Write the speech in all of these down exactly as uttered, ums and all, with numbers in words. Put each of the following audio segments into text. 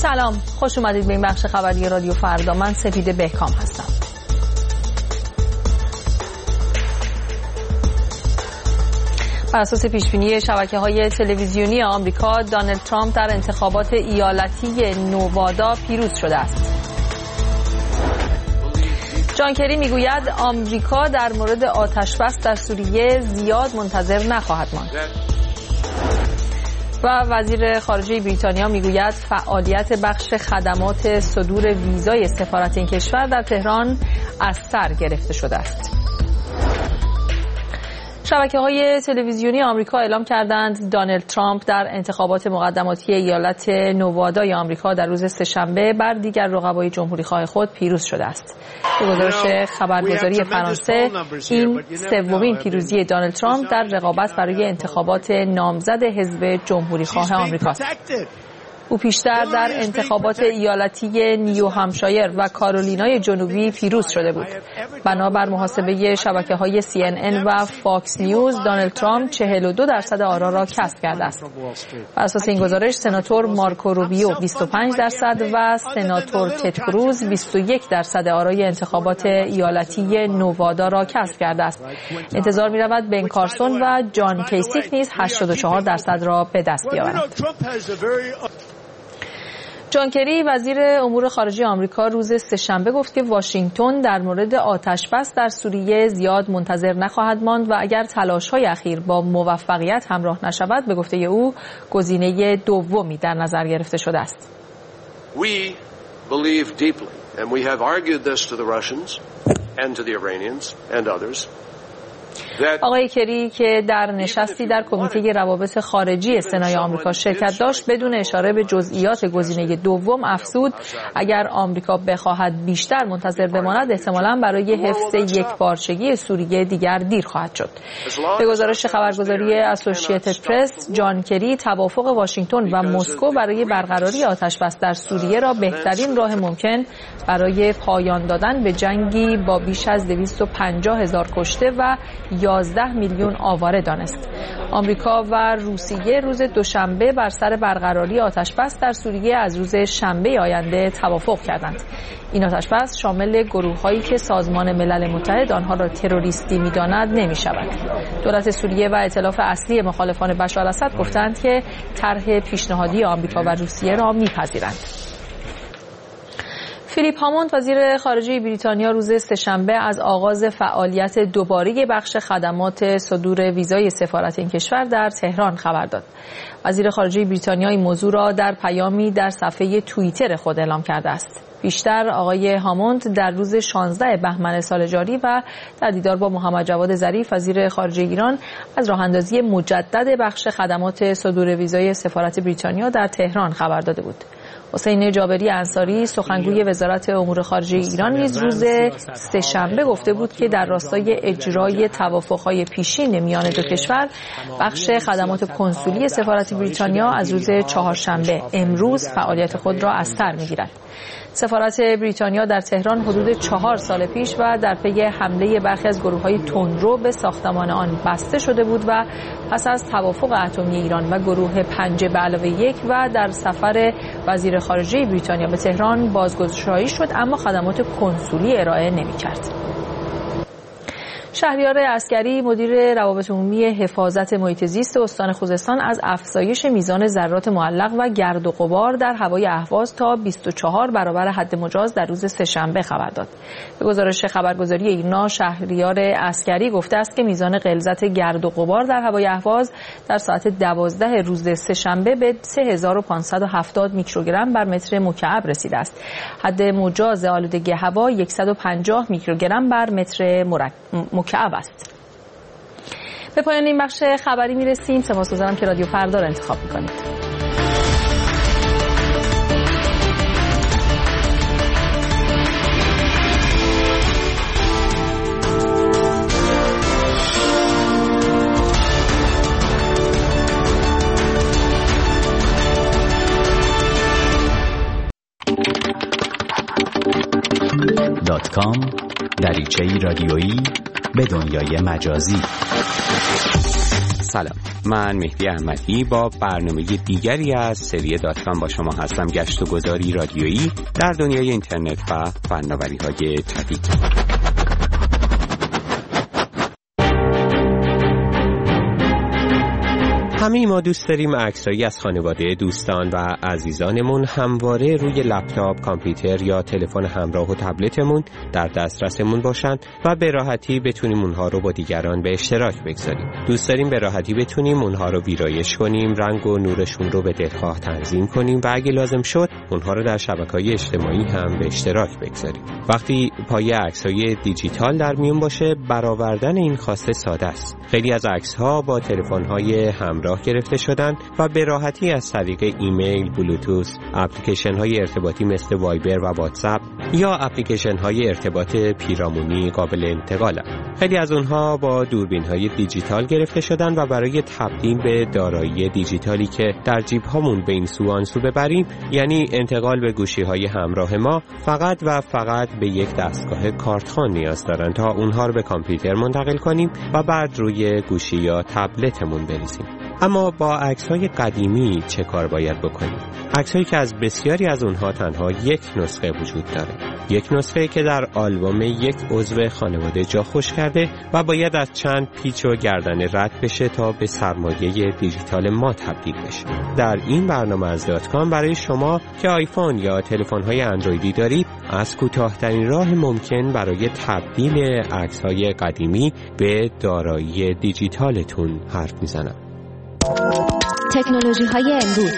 سلام، خوش اومدید به این بخش خبری رادیو فردا. من سپیده بهکام هستم. بر اساس پیشبینی شبکه‌های تلویزیونی آمریکا، دونالد ترامپ در انتخابات ایالتی نوادا پیروز شده است. جان کری میگوید آمریکا در مورد آتش‌بس در سوریه زیاد منتظر نخواهد ماند. و وزیر خارجه بریتانیا میگوید فعالیت بخش خدمات صدور ویزای سفارت این کشور در تهران از سر گرفته شده است. شبکه‌های تلویزیونی آمریکا اعلام کردند دونالد ترامپ در انتخابات مقدماتی ایالت نوادای آمریکا در روز سه‌شنبه بر دیگر رقبای جمهوری‌خواه خود پیروز شده است. به گزارش خبرگزاری فرانسه، این سومین پیروزی دونالد ترامپ در رقابت برای انتخابات نامزد حزب جمهوری‌خواه آمریکا است. او پیشتر در انتخابات ایالتی نیو همشایر و کارولینای جنوبی پیروز شده بود. بنابر محاسبه شبکه‌های سی ان ان و فاکس نیوز، دونالد ترامپ چهل و دو درصد آرا را کسب کرده است. بر اساس این گزارش، سناتور مارکو روبیو بیست و پنج درصد و سناتور تد کروز بیست و یک درصد آرای انتخابات ایالتی نوادا را کسب کرده است. انتظار می‌رود بن کارسون و جان کیسیک نیز هشتاد و چهار درصد را به دست بیاورند. جان کری وزیر امور خارجه آمریکا روز سه‌شنبه گفت که واشنگتن در مورد آتش‌بس در سوریه زیاد منتظر نخواهد ماند و اگر تلاش‌های اخیر با موفقیت همراه نشود، به گفته او گزینه دومی در نظر گرفته شده است. We believe deeply and we have argued this to the Russians and to the Iranians and others. آقای کری که در نشستی در کمیته روابط خارجی سنای آمریکا شرکت داشت، بدون اشاره به جزئیات گزینه دوم افزود اگر آمریکا بخواهد بیشتر منتظر بماند، احتمالاً برای حفظ یکپارچگی سوریه دیگر دیر خواهد شد. به گزارش خبرگزاری اسوسییتد پرس، جان کری توافق واشنگتن و مسکو برای برقراری آتش‌بس در سوریه را بهترین راه ممکن برای پایان دادن به جنگی با بیش از دویست و پنجاه هزار کشته و یازده میلیون آواره دانست. آمریکا و روسیه روز دوشنبه بر سر برقراری آتش‌بس در سوریه از روز شنبه آینده توافق کردند. این آتش‌بس شامل گروه‌هایی که سازمان ملل متحد آنها را تروریستی می‌داند نمی‌شود. دولت سوریه و ائتلاف اصلی مخالفان بشار اسد گفتند که طرح پیشنهادی آمریکا و روسیه را می‌پذیرند. فیلیپ هاموند وزیر خارجه بریتانیا روز سه‌شنبه از آغاز فعالیت دوباره بخش خدمات صدور ویزای سفارت این کشور در تهران خبر داد. وزیر خارجه بریتانیا این موضوع را در پیامی در صفحه توییتر خود اعلام کرده است. پیشتر آقای هاموند در روز شانزده بهمن سال جاری و در دیدار با محمد جواد ظریف وزیر خارجه ایران از راه‌اندازی مجدد بخش خدمات صدور ویزای سفارت بریتانیا در تهران خبر داده بود. حسین جابری انصاری سخنگوی وزارت امور خارجه ایران نیز روز سه‌شنبه گفته بود که در راستای اجرای توافق‌های پیشین میان دو کشور، بخش خدمات کنسولی سفارت بریتانیا از روز چهارشنبه امروز فعالیت خود را از سر می‌گیرد. سفارت بریتانیا در تهران حدود چهار سال پیش و در پی حمله برخی از گروه‌های تندرو به ساختمان آن بسته شده بود و پس از توافق اتمی ایران و گروه پنج به علاوه یک و در سفر وزیر خارجه بریتانیا به تهران بازگشایی شد، اما خدمات کنسولی ارائه نمی‌کرد. شهریار عسکری مدیر روابط عمومی حفاظت محیط زیست استان خوزستان از افزایش میزان ذرات معلق و گرد و غبار در هوای اهواز تا بیست و چهار برابر حد مجاز در روز سه‌شنبه خبر داد. به گزارش خبرگزاری ایرنا، شهریار عسکری گفته است که میزان غلظت گرد و غبار در هوای اهواز در ساعت دوازده روز سه‌شنبه به سه هزار و پانصد و هفتاد میکروگرم بر متر مکعب رسیده است. حد مجاز آلودگی هوا صد و پنجاه میکروگرم بر متر مکعب است. به پایان این بخش خبری میرسیم. سپاسگزارم که رادیو فردا را انتخاب میکنید. دات کام دریچه‌ای رادیویی به دنیای مجازی. سلام، من مهدی احمدی با برنامه دیگری از سری دات کام با شما هستم. گشت و گذاری رادیویی در دنیای اینترنت و فناوری‌های جدید. همه ما دوست داریم عکسایی از خانواده، دوستان و عزیزانمون همواره روی لپتاپ، کامپیوتر یا تلفن همراه و تبلتمون در دسترسمون باشن و به راحتی بتونیم اونها رو با دیگران به اشتراک بگذاریم. دوست داریم به راحتی بتونیم اونها رو ویرایش کنیم، رنگ و نورشون رو به دلخواه تنظیم کنیم و اگه لازم شد اونها رو در شبکه‌های اجتماعی هم به اشتراک بگذاریم. وقتی پای عکسای دیجیتال در میون باشه، برآوردن این خواسته ساده است. خیلی از عکس‌ها با تلفن‌های همراه گرفته شدن و به راحتی از طریق ایمیل، بلوتوث، اپلیکیشن‌های ارتباطی مثل وایبر و واتساپ یا اپلیکیشن‌های ارتباط پیرامونی قابل انتقالند. خیلی از اونها با دوربین‌های دیجیتال گرفته شدن و برای تبدیل به دارایی دیجیتالی که در جیب‌هامون به این سو آن سو ببریم، یعنی انتقال به گوشی‌های همراه ما، فقط و فقط به یک دستگاه کارتخوان نیاز دارن تا اونها رو به کامپیوتر منتقل کنیم و بعد روی گوشی یا تبلتمون بریزیم. اما با عکس‌های قدیمی چه کار باید بکنیم؟ عکس‌هایی که از بسیاری از اونها تنها یک نسخه وجود داره. یک نسخه که در آلبوم یک عضو خانواده جا خوش کرده و باید از چند پیچ و گردنه رد بشه تا به سرمایه دیجیتال ما تبدیل بشه. در این برنامه از دات کام برای شما که آیفون یا تلفن‌های اندرویدی دارید، از کوتاه‌ترین راه ممکن برای تبدیل عکس‌های قدیمی به دارایی دیجیتالتون حرف میزنم. تکنولوژی‌های امروز.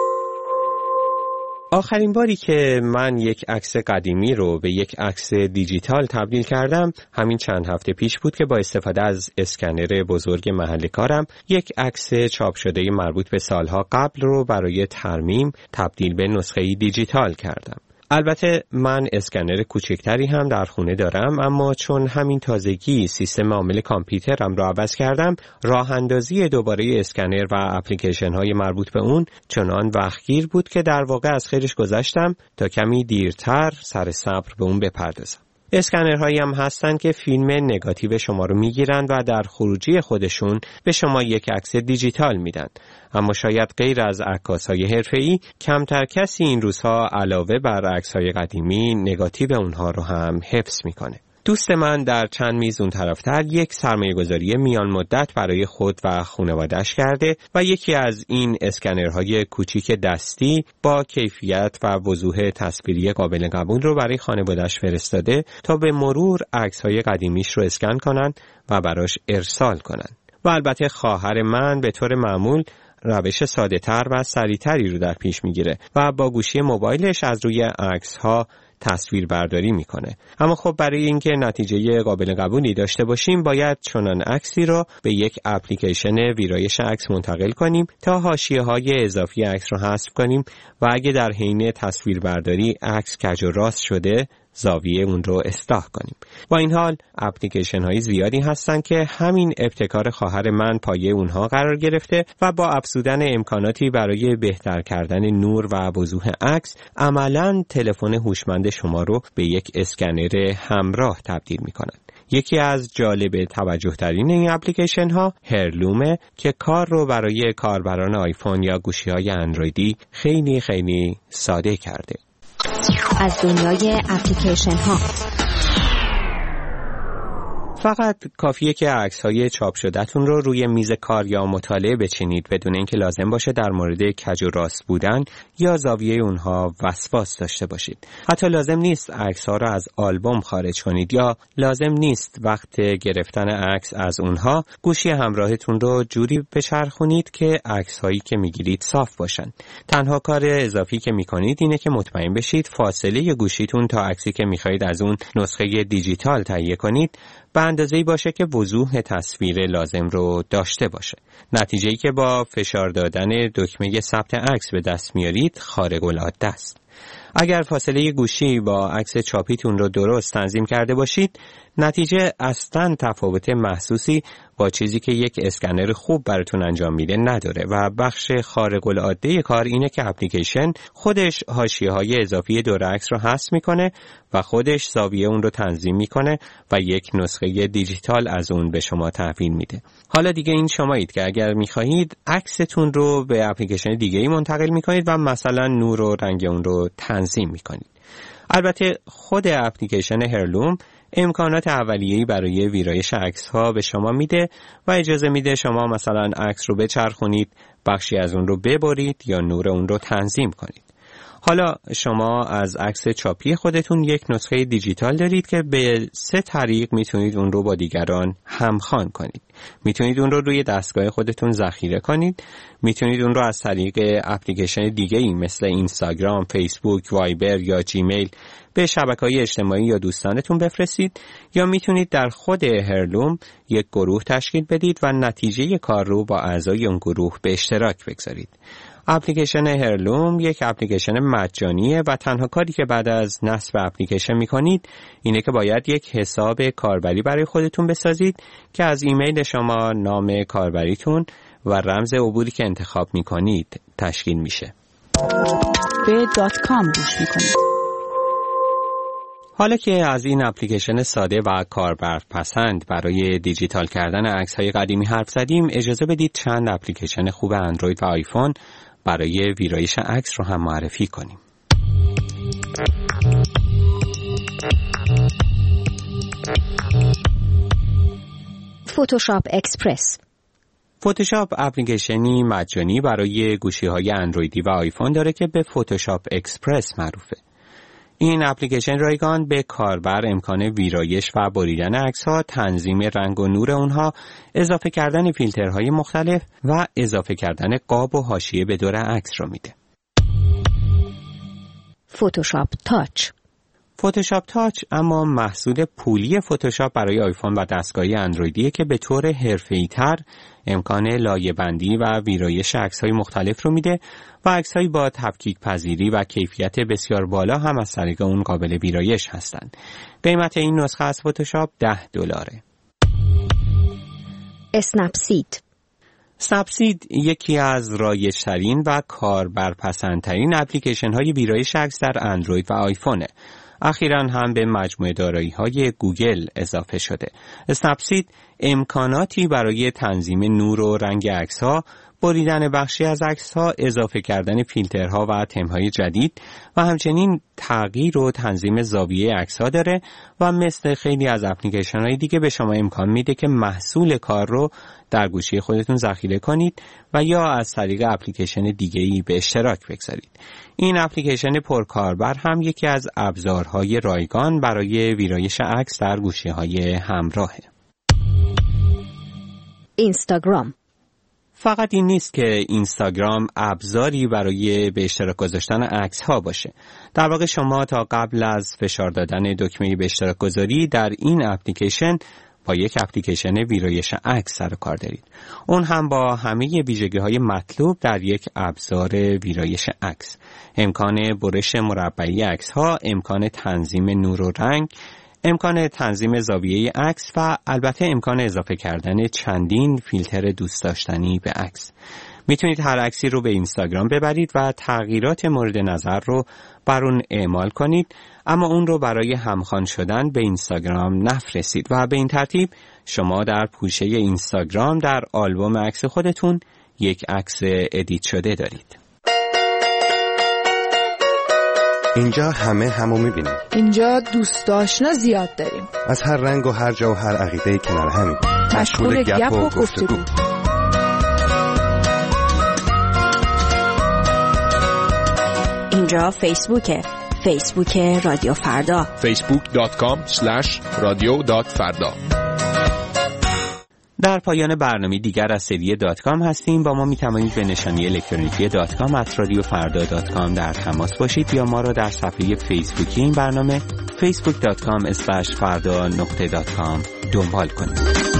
آخرین باری که من یک عکس قدیمی رو به یک عکس دیجیتال تبدیل کردم همین چند هفته پیش بود که با استفاده از اسکنر بزرگ محل کارم یک عکس چاپ شده مربوط به سالها قبل رو برای ترمیم تبدیل به نسخه دیجیتال کردم. البته من اسکنر کوچکتری هم در خونه دارم، اما چون همین تازگی سیستم عامل کامپیوترم را عوض کردم، راه اندازی دوباره اسکنر و اپلیکیشن های مربوط به اون چنان وقتگیر بود که در واقع از خیرش گذشتم تا کمی دیرتر سر صبر به اون بپردازم. اسکنرهایی هم هستن که فیلم نگاتیو شما رو میگیرن و در خروجی خودشون به شما یک عکس دیجیتال میدن. اما شاید غیر از عکاسای حرفه‌ای کمتر کسی این روزها علاوه بر عکس‌های قدیمی نگاتیو اونها رو هم حفظ میکنه. دوست من در چند میز اون طرفتر یک سرمایه‌گذاری میان مدت برای خود و خانواده‌اش کرده و یکی از این اسکنرهای کوچیک دستی با کیفیت و وضوح تصویری قابل قبول رو برای خانواده‌اش فرستاده تا به مرور عکس‌های قدیمیش رو اسکن کنن و براش ارسال کنن. و البته خواهر من به طور معمول روش ساده‌تر و سریعتری رو در پیش میگیره و با گوشی موبایلش از روی عکس‌ها تصویر برداری میکنه. اما خب برای اینکه نتیجه قابل قبولی داشته باشیم باید چنان عکسی رو به یک اپلیکیشن ویرایش عکس منتقل کنیم تا حاشیه‌های اضافی عکس رو حذف کنیم و اگه در حین تصویر برداری عکس کج و راست شده زاویه اون رو اصلاح کنیم. با این حال اپلیکیشن های زیادی هستن که همین ابتکار خواهر من پایه اونها قرار گرفته و با افزودن امکاناتی برای بهتر کردن نور و وضوح عکس عملاً تلفن هوشمند شما رو به یک اسکنر همراه تبدیل میکنن. یکی از جالب توجه ترین این اپلیکیشن ها هرلومه که کار رو برای کاربران آیفون یا گوشی های اندرویدی خیلی خیلی ساده کرده. از دنیای اپلیکیشن ها فقط کافیه که عکس‌های چاپ شده‌تون رو روی میز کار یا مطالعه بچینید بدون اینکه لازم باشه در مورد کج و راست بودن یا زاویه اونها وسواس داشته باشید. حتی لازم نیست عکس‌ها رو از آلبوم خارج کنید یا لازم نیست وقت گرفتن عکس از اونها گوشی همراهتون رو جوری بچرخونید که عکس‌هایی که میگیرید صاف باشن. تنها کار اضافی که میکنید اینه که مطمئن بشید فاصله گوشیتون تا عکسی که میخواید از اون نسخه دیجیتال تهیه کنید به اندازه‌ای باشه که وضوح تصویر لازم رو داشته باشه. نتیجه‌ای که با فشار دادن دکمه ثبت عکس به دست میارید خارق العاده است. اگر فاصله گوشی با عکس چاپیتون رو درست تنظیم کرده باشید، نتیجه اصلاً تفاوت محسوسی با چیزی که یک اسکنر خوب براتون انجام میده نداره و بخش خارق العاده کار اینه که اپلیکیشن خودش حاشیه‌های اضافی دور عکس رو حذف میکنه و خودش زاویه اون رو تنظیم میکنه و یک نسخه دیجیتال از اون به شما تحویل میده. حالا دیگه این شمایید که اگر میخواهید عکستون رو به اپلیکیشن دیگه‌ای منتقل میکنید و مثلا نور و رنگ اون رو تنظیم میکنید. البته خود اپلیکیشن هرلوم امکانات اولیه‌ای برای ویرایش عکس‌ها به شما میده و اجازه میده شما مثلا عکس رو بچرخونید، بخشی از اون رو ببرید یا نور اون رو تنظیم کنید. حالا شما از عکس چاپی خودتون یک نسخه دیجیتال دارید که به سه طریق میتونید اون رو با دیگران همخوان کنید. میتونید اون رو روی دستگاه خودتون ذخیره کنید، میتونید اون رو از طریق اپلیکیشن دیگه‌ای مثل اینستاگرام، فیسبوک، وایبر یا جیمیل به شبکه‌های اجتماعی یا دوستانتون بفرستید، یا میتونید در خود هرلوم یک گروه تشکیل بدید و نتیجه کار رو با اعضای اون گروه به اشتراک بگذارید. اپلیکیشن هرلوم یک اپلیکیشن مجانیه و تنها کاری که بعد از نصب اپلیکیشن میکنید اینه که باید یک حساب کاربری برای خودتون بسازید که از ایمیل شما، نام کاربریتون و رمز عبوری که انتخاب میکنید تشکیل میشه. به دات کام گوش میکنید. حالا که از این اپلیکیشن ساده و کاربرپسند برای دیجیتال کردن عکس‌های قدیمی حرف زدیم، اجازه بدید چند اپلیکیشن خوب اندروید و آیفون برای ویرایش عکس رو هم معرفی کنیم. فتوشاپ اکسپرس. فتوشاپ اپلیکیشنی مجانی برای گوشی‌های اندرویدی و آیفون داره که به فتوشاپ اکسپرس معروفه. این اپلیکیشن رایگان به کاربر امکان ویرایش و بریدن عکس‌ها، تنظیم رنگ و نور اونها، اضافه کردن فیلترهای مختلف و اضافه کردن قاب و حاشیه به دور عکس رو میده. فتوشاپ تاچ. فتوشاپ تاچ اما محصول پولی فتوشاپ برای آیفون و دستگاهی اندرویدیه که به طور حرفه‌ای‌تر امکان لایه‌بندی و ویرایش عکس‌های مختلف رو میده و عکس‌های با تفکیک پذیری و کیفیت بسیار بالا هم از طریق اون قابل ویرایش هستند. قیمت این نسخه از فتوشاپ ده دلاره. اسنپسید. اسنپسید یکی از رایج‌ترین و کاربرپسندترین اپلیکیشن‌های ویرایش عکس در اندروید و آیفونه. اخیراً هم به مجموعه دارایی‌های گوگل اضافه شده. اسنپسید امکاناتی برای تنظیم نور و رنگ عکس‌ها، بریدن بخشی از عکس‌ها، اضافه کردن فیلترها و تم‌های جدید و همچنین تغییر و تنظیم زاویه عکس‌ها داره و مثل خیلی از اپلیکیشن‌های دیگه به شما امکان میده که محصول کار رو در گوشی خودتون ذخیره کنید و یا از طریق اپلیکیشن دیگه‌ای به اشتراک بگذارید. این اپلیکیشن پرکاربر هم یکی از ابزارهای رایگان برای ویرایش عکس در گوشی‌های همراهه. اینستاگرام. فقط این نیست که اینستاگرام ابزاری برای به اشتراک گذاشتن عکس‌ها باشه. در واقع شما تا قبل از فشار دادن دکمه به اشتراک گذاری در این اپلیکیشن با یک اپلیکیشن ویرایش عکس سر و کار دارید. اون هم با همه ویژگی‌های مطلوب در یک ابزار ویرایش عکس. امکان برش مربعی عکس‌ها، امکان تنظیم نور و رنگ، امکان تنظیم زاویه عکس و البته امکان اضافه کردن چندین فیلتر دوست داشتنی به عکس. میتونید هر عکسی رو به اینستاگرام ببرید و تغییرات مورد نظر رو بر اون اعمال کنید، اما اون رو برای همخوان شدن به اینستاگرام نفرستید و به این ترتیب شما در پوشه اینستاگرام در آلبوم عکس خودتون یک عکس ادیت شده دارید. اینجا همه همو میبینیم. اینجا دوست آشنا زیاد داریم. از هر رنگ و هر جا و هر عقیده‌ای کنار همیم. مشغول گپ و گفتگو. اینجا فیسبوکه. فیسبوک رادیو فردا. فیسبوک دات کام اسلش رادیو دات فردا. در پایان برنامه دیگر از سری دات کام هستیم. با ما می توانید به نشانی الکترونیکی دات کام ات رادیو فردا دات کام در تماس باشید یا ما را در صفحه فیسبوکی این برنامه فیسبوک دات کام اسلش فردا نقطه دات کام دنبال کنید.